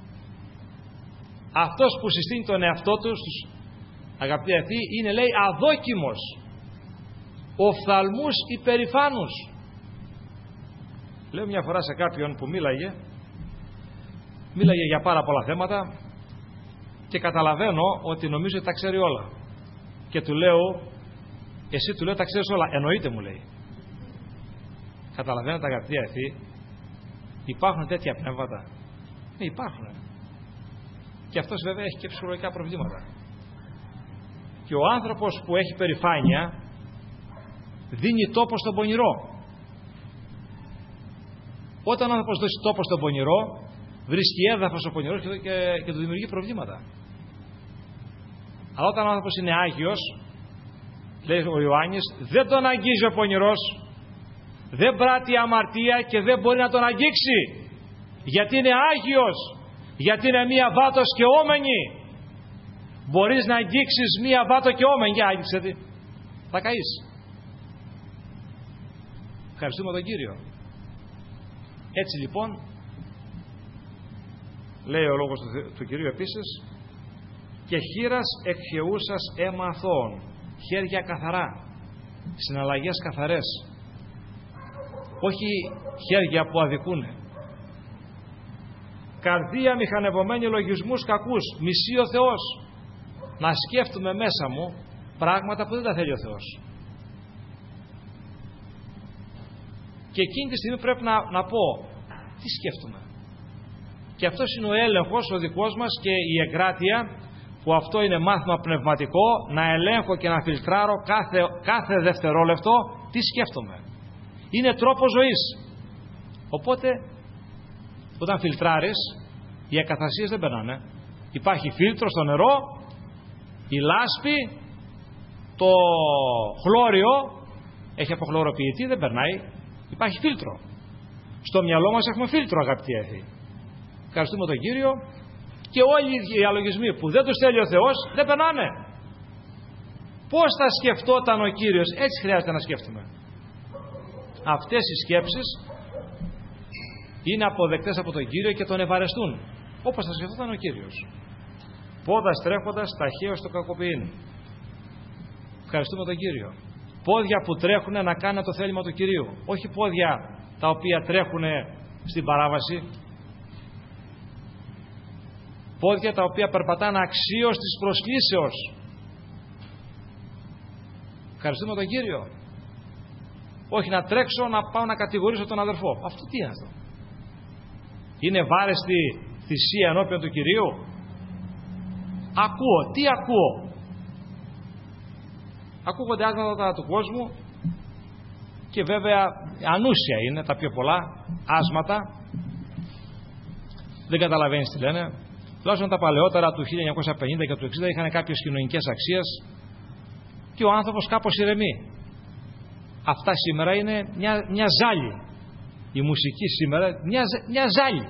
Αυτός που συστήνει τον εαυτό του στους αγαπητοί αυτοί είναι, λέει, αδόκιμος, οφθαλμούς υπερηφάνους. Λέω μια φορά σε κάποιον που μίλαγε για πάρα πολλά θέματα και καταλαβαίνω ότι νομίζω ότι τα ξέρει όλα. Και του λέω, εσύ, του λέω, τα ξέρεις όλα? Εννοείται, μου λέει. Καταλαβαίνετε, αγαπητοί αυτοί, υπάρχουν τέτοια πνεύματα? Υπάρχουν. Και αυτός βέβαια έχει και ψυχολογικά προβλήματα. Και ο άνθρωπος που έχει περηφάνεια δίνει τόπο στον πονηρό. Όταν ο άνθρωπος δώσει τόπο στον πονηρό, βρίσκει έδαφος ο πονηρός και του δημιουργεί προβλήματα. Αλλά όταν ο άνθρωπος είναι άγιος, λέει ο Ιωάννης, δεν τον αγγίζει ο πονηρός, δεν πράττει αμαρτία και δεν μπορεί να τον αγγίξει, γιατί είναι άγιος, γιατί είναι μία βάτος και όμενη. Μπορείς να αγγίξεις μία βάτο και όμενη? Για άγγιξε τη, θα καείς. Ευχαριστούμε τον Κύριο. Έτσι λοιπόν λέει ο λόγος του Κυρίου επίσης, και χείρας εκχεούσας αίμα αθώων, χέρια καθαρά, συναλλαγές καθαρές, όχι χέρια που αδικούνε. Καρδία μηχανευωμένη λογισμούς κακούς, μισεί ο Θεός. Να σκέφτομαι μέσα μου πράγματα που δεν τα θέλει ο Θεός. Και εκείνη τη στιγμή πρέπει να πω, τι σκέφτομαι? Και αυτός είναι ο έλεγχος ο δικός μας και η εγκράτεια, που αυτό είναι μάθημα πνευματικό, να ελέγχω και να φιλτράρω κάθε δευτερόλεπτο τι σκέφτομαι. Είναι τρόπος ζωής. Οπότε όταν φιλτράρεις, οι ακαθαρσίες δεν περνάνε. Υπάρχει φίλτρο στο νερό, η λάσπη, το χλώριο έχει αποχλωροποιητή, δεν περνάει. Υπάρχει φίλτρο. Στο μυαλό μας έχουμε φίλτρο, αγαπητοί αδελφοί. Ευχαριστούμε τον Κύριο. Και όλοι οι αλογισμοί που δεν τους θέλει ο Θεός δεν περνάνε. Πώς θα σκεφτόταν ο Κύριος? Έτσι χρειάζεται να σκέφτομαι. Αυτές οι σκέψεις είναι αποδεκτές από τον Κύριο και τον ευαρεστούν, όπως θα σκεφτόταν ο Κύριος. Πόδας τρέχοντας ταχαίως το κακοποιήν. Ευχαριστούμε τον Κύριο. Πόδια που τρέχουν να κάνουν το θέλημα του Κυρίου, όχι πόδια τα οποία τρέχουν στην παράβαση. Πόδια τα οποία περπατάνε αξίως της προσκλήσεως. Ευχαριστούμε τον Κύριο. Όχι να τρέξω να πάω να κατηγορήσω τον αδερφό. Αυτό τι είναι αυτό? Είναι βάρεστη θυσία ενώπιον του Κυρίου? Ακούω. Τι ακούω? Ακούγονται άσματα του κόσμου και βέβαια ανούσια είναι τα πιο πολλά άσματα. Δεν καταλαβαίνεις τι λένε. Τουλάχιστον τα παλαιότερα του 1950 και του 60 είχαν κάποιες κοινωνικές αξίες και ο άνθρωπος κάπως ηρεμεί. Αυτά σήμερα είναι μια ζάλη. Η μουσική σήμερα μια ζάλη.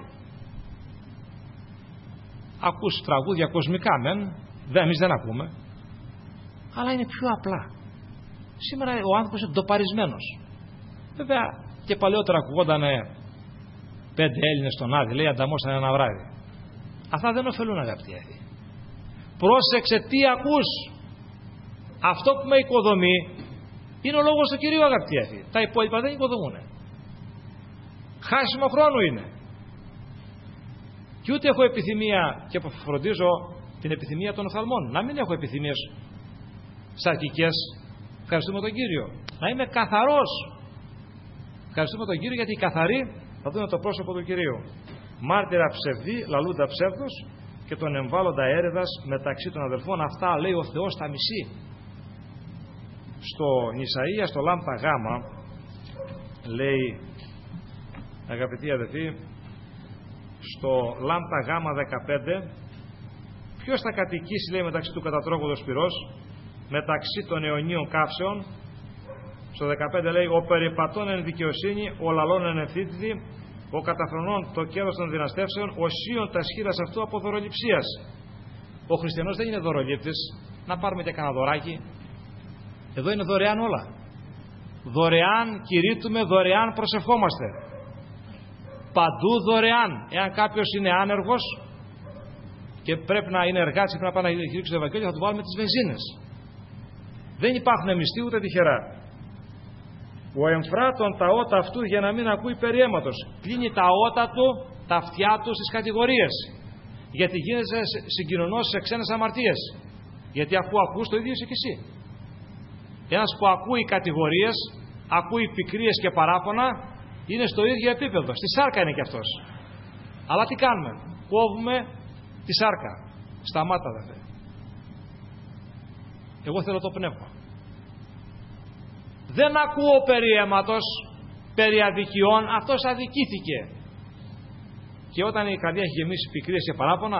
Ακούς τραγούδια κοσμικά εμείς δεν ακούμε, αλλά είναι πιο απλά. Σήμερα ο άνθρωπος είναι ντοπαρισμένος. Βέβαια και παλαιότερα ακουγόταν 5 Έλληνες στον Άδη, λέει, ανταμώσαν ένα βράδυ. Αυτά δεν ωφελούν, αγαπητοί. Πρόσεξε τι ακούς. Αυτό που με οικοδομεί είναι ο λόγος του Κυρίου, αγαπητοί. Τα υπόλοιπα δεν οικοδομούν. Χάσιμο χρόνο είναι. Και ούτε έχω επιθυμία και φροντίζω την επιθυμία των οφθαλμών. Να μην έχω επιθυμίες σαρκικές. Ευχαριστούμε τον Κύριο. Να είμαι καθαρός. Ευχαριστούμε τον Κύριο, γιατί οι καθαροί θα δουν το πρόσωπο του Κυρίου. Μάρτυρα ψευδή, λαλούντα ψεύδος, και τον εμβάλλοντα έρεδας μεταξύ των αδελφών. Αυτά λέει ο Θεός τα μισεί. Στο Ισαΐα, στο Λάμπα Γάμα, λέει, αγαπητοί αδελφοί, στο Λάμπα Γάμα 15, ποιος θα κατοικήσει, λέει, μεταξύ του κατατρώγοντος πυρός, μεταξύ των αιωνίων καύσεων. Στο 15 λέει, ο περιπατών εν δικαιοσύνη, ο λαλών εν ευθύτητη, ο καταφρονών το κέρδος των δυναστεύσεων, ο σύων τα σχήρας αυτού από δωροληψίας. Ο χριστιανός δεν είναι δωρολήπτης. Να πάρουμε και κανένα δωράκι. Εδώ είναι δωρεάν όλα. Δωρεάν κηρύττουμε, δωρεάν προσευχόμαστε. Παντού δωρεάν. Εάν κάποιος είναι άνεργος και πρέπει να είναι εργάτης, πρέπει να πάει να κηρύξει το Ευαγγέλιο, θα του βάλουμε τις βενζίνες. Δεν υπάρχουν μισθοί ούτε τυχερά. Ο εμφράτων τα ότα αυτού για να μην ακούει περί αίματος. Κλείνει τα ότα του, τα αυτιά του στις κατηγορίες. Γιατί γίνεσαι συγκοινωνός σε ξένες αμαρτίες. Γιατί αφού ακούς, το ίδιο είσαι και εσύ. Ένας που ακούει κατηγορίες, ακούει πικρίες και παράφωνα, είναι στο ίδιο επίπεδο. Στη σάρκα είναι και αυτός. Αλλά τι κάνουμε? Κόβουμε τη σάρκα. Σταμάτα, αδερφέ. Εγώ θέλω το πνεύμα. Δεν ακούω περί αίματος, περί αδικιών. Αυτός αδικήθηκε. Και όταν η καρδιά έχει γεμίσει πικρίες και παράπονα,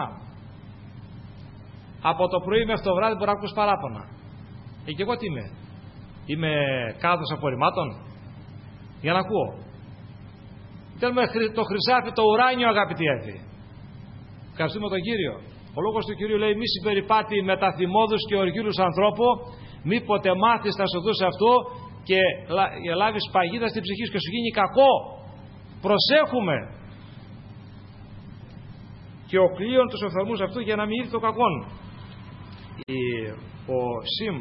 από το πρωί μέχρι το βράδυ μπορεί να ακούς παράπονα. Και εγώ τι είμαι? Είμαι κάδος απορριμμάτων για να ακούω? Θέλουμε το χρυσάφι, το ουράνιο, αγαπητοί αδελφοί. Ευχαριστούμε τον Κύριο. Ο λόγος του Κυρίου λέει, μη συμπεριπάτη με τα θυμώδους και οργίλους ανθρώπου, μήποτε μάθεις τα σοδούς αυτού και λάβεις παγίδα στην ψυχή σου και σου γίνει κακό. Προσέχουμε. Και ο κλείον τους οφθαλμούς αυτού για να μην ήρθε το κακόν. Ο Σιμ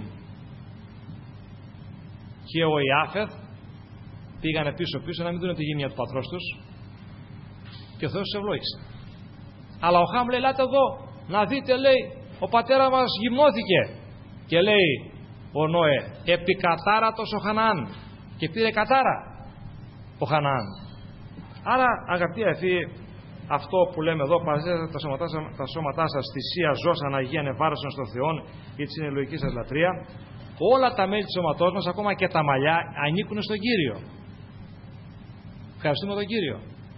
και ο Ιάφεθ πήγανε πίσω να μην δουν τη γύμνια του πατρός τους, και ο Θεός τους ευλόγησε. Αλλά ο Χάμ λέει, ελάτε εδώ να δείτε, λέει, ο πατέρα μας γυμνώθηκε. Και λέει ο Νόε, επικατάρατος ο Χαναάν, και πήρε κατάρα ο Χαναάν. Άρα, αγαπητοί αδελφοί, αυτό που λέμε εδώ, παραζέτε τα σώματά σας θυσία ζώσαν Αγίαν ευάρεσον στον Θεόν ή της συνελογικής σας λατρεία. Όλα τα μέλη του σώματός μας, ακόμα και τα μαλλιά, ανήκουν στον Κύριο. Ευχαριστούμε τον Κύριο.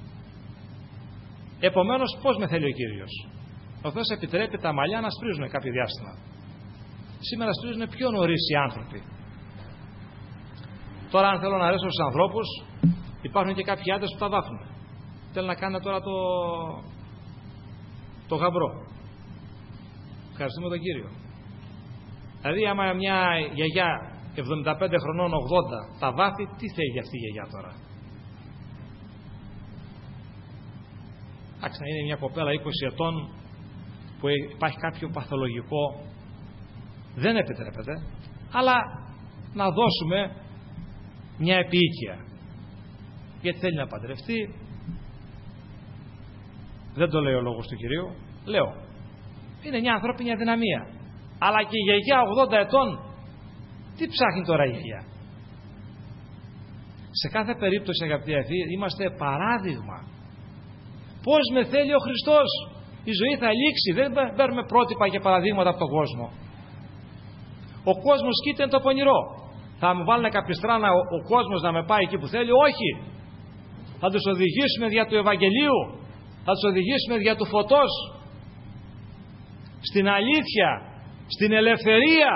Επομένως, πώς με θέλει ο Κύριος? Ο Θεός επιτρέπει τα μαλλιά να σπρίζουν κάποιο διάστημα. Σήμερα σπρίζουν πιο νωρίς οι άνθρωποι. Τώρα, αν θέλω να αρέσω στους ανθρώπους, υπάρχουν και κάποιοι άντρες που τα βάφουν. Θέλουν να κάνουν τώρα το γαμπρό. Ευχαριστούμε τον Κύριο. Δηλαδή, άμα μια γιαγιά 75 χρονών, 80 τα βάφει, τι θέλει αυτή η γιαγιά τώρα? Εντάξει, να είναι μια κοπέλα 20 ετών που υπάρχει κάποιο παθολογικό, δεν επιτρέπεται, αλλά να δώσουμε μια επίοικια, γιατί θέλει να παντρευτεί. Δεν το λέει ο λόγος του Κυρίου, λέω, είναι μια ανθρώπινη αδυναμία. Αλλά και η γιαγιά 80 ετών, τι ψάχνει τώρα η γιαγιά? Σε κάθε περίπτωση, αγαπητοί αδελφοί, είμαστε παράδειγμα. Πώς με θέλει ο Χριστός? Η ζωή θα λήξει. Δεν παίρνουμε πρότυπα και παραδείγματα από τον κόσμο. Ο κόσμος κοίτα είναι το πονηρό. Θα μου βάλουν καπιστράνα ο κόσμος να με πάει εκεί που θέλει? Όχι. Θα τους οδηγήσουμε δια του Ευαγγελίου. Θα τους οδηγήσουμε δια του φωτός. Στην αλήθεια. Στην ελευθερία.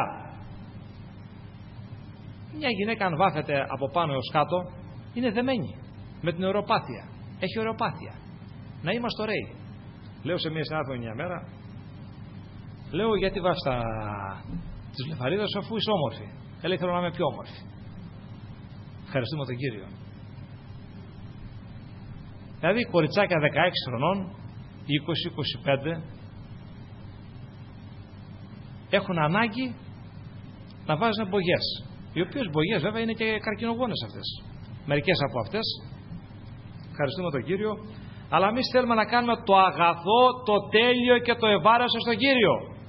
Μια γυναίκα, αν βάφεται από πάνω έως κάτω, είναι δεμένη με την ωρεοπάθεια. Έχει ωρεοπάθεια. Να είμαστε ωραίοι. Λέω σε μια συνάδελφο μια μέρα, λέω, γιατί βάζεις τις βλεφαρίδες αφού είσαι όμορφη? Λέει, θέλω να είμαι πιο όμορφη. Ευχαριστούμε τον Κύριο. Δηλαδή κοριτσάκια 16 χρονών, 20-25, έχουν ανάγκη να βάζουν μπογιές, οι οποίες μπογιές βέβαια είναι και καρκινογόνες αυτές, μερικές από αυτές. Ευχαριστούμε τον Κύριο. Αλλά εμείς θέλουμε να κάνουμε το αγαθό, το τέλειο και το ευάρεσο στον Κύριο.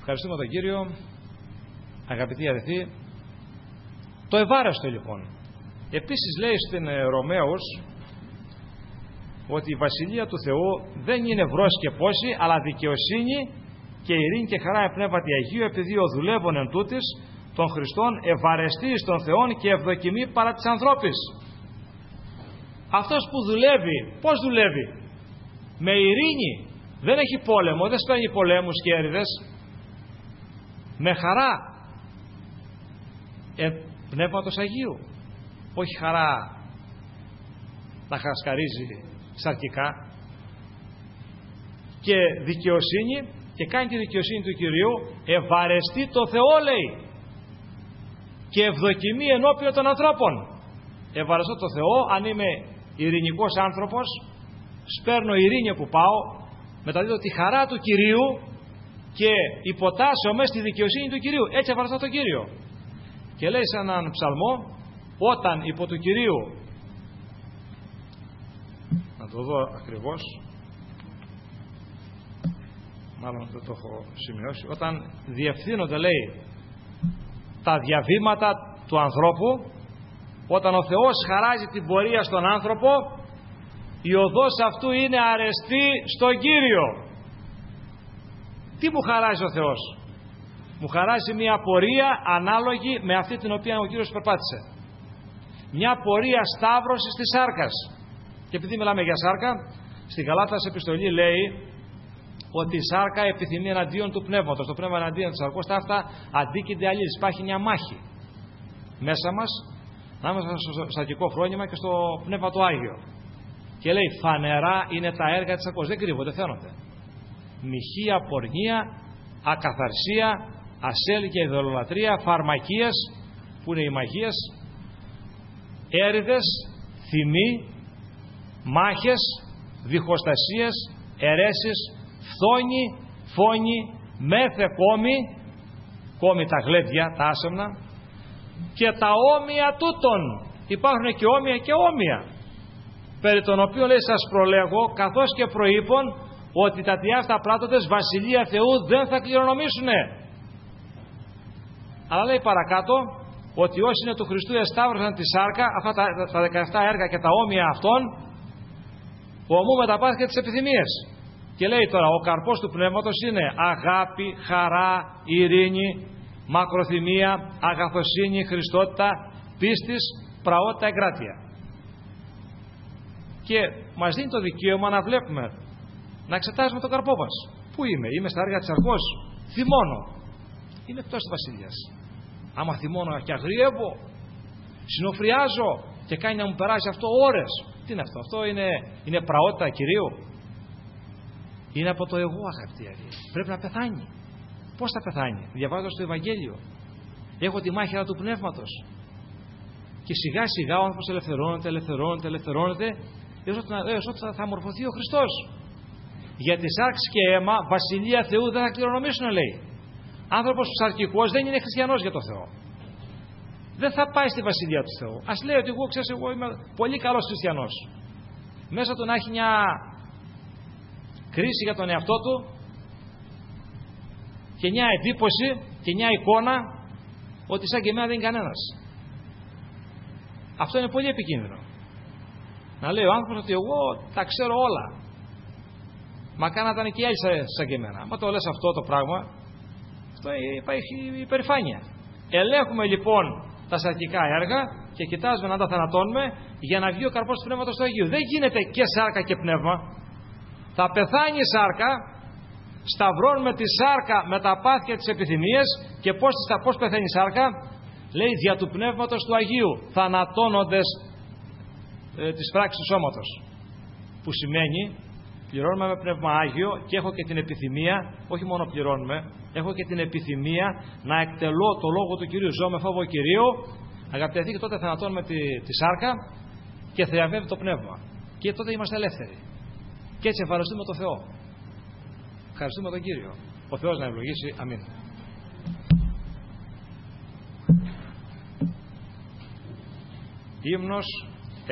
Ευχαριστούμε τον Κύριο, αγαπητοί αδελφοί. Το ευάρεστο λοιπόν. Επίσης λέει στην Ρωμαίους ότι η Βασιλεία του Θεού δεν είναι βρός και πόση, αλλά δικαιοσύνη και ειρήνη και χαρά επνεύματι Αγίου, επειδή ο δουλεύων εν τούτης των Χριστών ευαρεστεί των Θεών και ευδοκιμεί παρά της ανθρώπης. Αυτός που δουλεύει, πώς δουλεύει? Με ειρήνη. Δεν έχει πόλεμο, δεν σπέρνει πολέμους και έρηδες. Με χαρά πνεύματος Αγίου. Όχι χαρά να χασκαρίζει σαρκικά. Και δικαιοσύνη, και κάνει τη δικαιοσύνη του Κυρίου, ευαρεστεί το Θεό, λέει, και ευδοκιμεί ενώπιον των ανθρώπων. Ευαρεστώ το Θεό. Αν είμαι ειρηνικός άνθρωπος, σπέρνω ειρήνη που πάω, μεταδίδω τη χαρά του Κυρίου και υποτάσσομαι στη δικαιοσύνη του Κυρίου. Έτσι ευαρεστώ τον Κύριο. Και λέει σε έναν ψαλμό, όταν υπό του Κυρίου, να το δω ακριβώς, μάλλον δεν το έχω σημειώσει, όταν διευθύνονται, λέει, τα διαβήματα του ανθρώπου, όταν ο Θεός χαράζει την πορεία στον άνθρωπο, η οδός αυτού είναι αρεστή στον Κύριο. Τι μου χαράζει ο Θεός? Μου χαράζει μια πορεία ανάλογη με αυτή την οποία ο Κύριος περπάτησε. Μια πορεία σταύρωσης της σάρκας. Και επειδή μιλάμε για σάρκα, στη Γαλάτας επιστολή λέει ότι η σάρκα επιθυμεί εναντίον του πνεύματος. Το πνεύμα εναντίον της σαρκός, τα αυτά αντίκειται αλλήλεις. Υπάρχει μια μάχη μέσα μας, ανάμεσα στο σαρκικό φρόνημα και στο πνεύμα το Άγιο. Και λέει, φανερά είναι τα έργα της σαρκός. Δεν κρύβονται, φαίνονται. Μοιχεία, πορνεία, ακαθαρσία, ασέλικια ειδωλολατρία, φαρμακίες, που είναι οι μαγείες, έρηδες, θυμοί, μάχες, διχοστασίες, αιρέσεις, φθόνη, φόνη, μέθε κόμη τα γλέντια, τα άσεμνα, και τα όμοια τούτων. Υπάρχουν και όμοια και όμοια, περί των οποίων, λέει, σας προλέγω, καθώς και προείπων, ότι τα τι αυτά πράττοντες Βασιλεία Θεού δεν θα κληρονομήσουνε. Αλλά λέει παρακάτω ότι όσοι είναι του Χριστού εσταύρωσαν τη σάρκα, αυτά τα 17 έργα και τα όμοια αυτών, ομού με τα πάθη και τις επιθυμίες. Και λέει τώρα, ο καρπός του πνεύματος είναι αγάπη, χαρά, ειρήνη, μακροθυμία, αγαθοσύνη, χριστότητα, πίστης, πραότητα, εγκράτεια. Και μας δίνει το δικαίωμα να βλέπουμε, να εξετάζουμε τον καρπό μας. Πού είμαι στα έργα της σαρκός? Θυμώνω. Είμαι εκτός της Βασιλείας. Άμα θυμώνω και αγριεύω, συνοφριάζω και κάνει να μου περάσει αυτό ώρες. Τι είναι αυτό? Αυτό είναι πραότητα Κυρίου? Είναι από το εγώ, αγαπητοί αδελφοί. Πρέπει να πεθάνει. Πώς θα πεθάνει? Διαβάζοντας το Ευαγγέλιο. Έχω τη μάχαιρα του πνεύματος. Και σιγά σιγά ο άνθρωπος ελευθερώνεται έως ότι θα μορφωθεί ο Χριστός. Γιατί σάρξ και αίμα Βασιλεία Θεού δεν θα κληρονομήσουν, λέει. Άνθρωπος σαρκικός δεν είναι χριστιανός για το Θεό. Δεν θα πάει στη Βασιλεία του Θεού. Ας λέει ότι εγώ είμαι πολύ καλός χριστιανός. Μέσα του να έχει μια κρίση για τον εαυτό του και μια εντύπωση και μια εικόνα ότι σαν και εμένα δεν είναι κανένας. Αυτό είναι πολύ επικίνδυνο. Να λέει ο άνθρωπος ότι εγώ τα ξέρω όλα. Μακάρι να ήταν και άλλοι σαν και εμένα. Μα το λες αυτό το πράγμα, αυτό υπάρχει υπερηφάνεια. Ελέγχουμε λοιπόν τα σαρκικά έργα και κοιτάζουμε να τα θανατώνουμε για να βγει ο καρπός του Πνεύματος του Αγίου. Δεν γίνεται και σάρκα και πνεύμα. Θα πεθάνει η σάρκα, σταυρώνουμε τη σάρκα με τα πάθη και τις επιθυμίες. Και πώς πεθαίνει η σάρκα? Λέει, δια του Πνεύματος του Αγίου, θανατώνοντες τις πράξεις του σώματος. Που σημαίνει, πληρώνουμε με Πνεύμα Άγιο και έχω και την επιθυμία, όχι μόνο πληρώνουμε, έχω και την επιθυμία να εκτελώ το λόγο του Κυρίου. Ζω με φόβο Κυρίου, αγαπητοί, και τότε θανατώνουμε τη σάρκα και θριαμβεύει το πνεύμα. Και τότε είμαστε ελεύθεροι. Και έτσι ευχαριστούμε τον Θεό. Ευχαριστούμε τον Κύριο. Ο Θεός να ευλογήσει. Αμήν. Ύμνος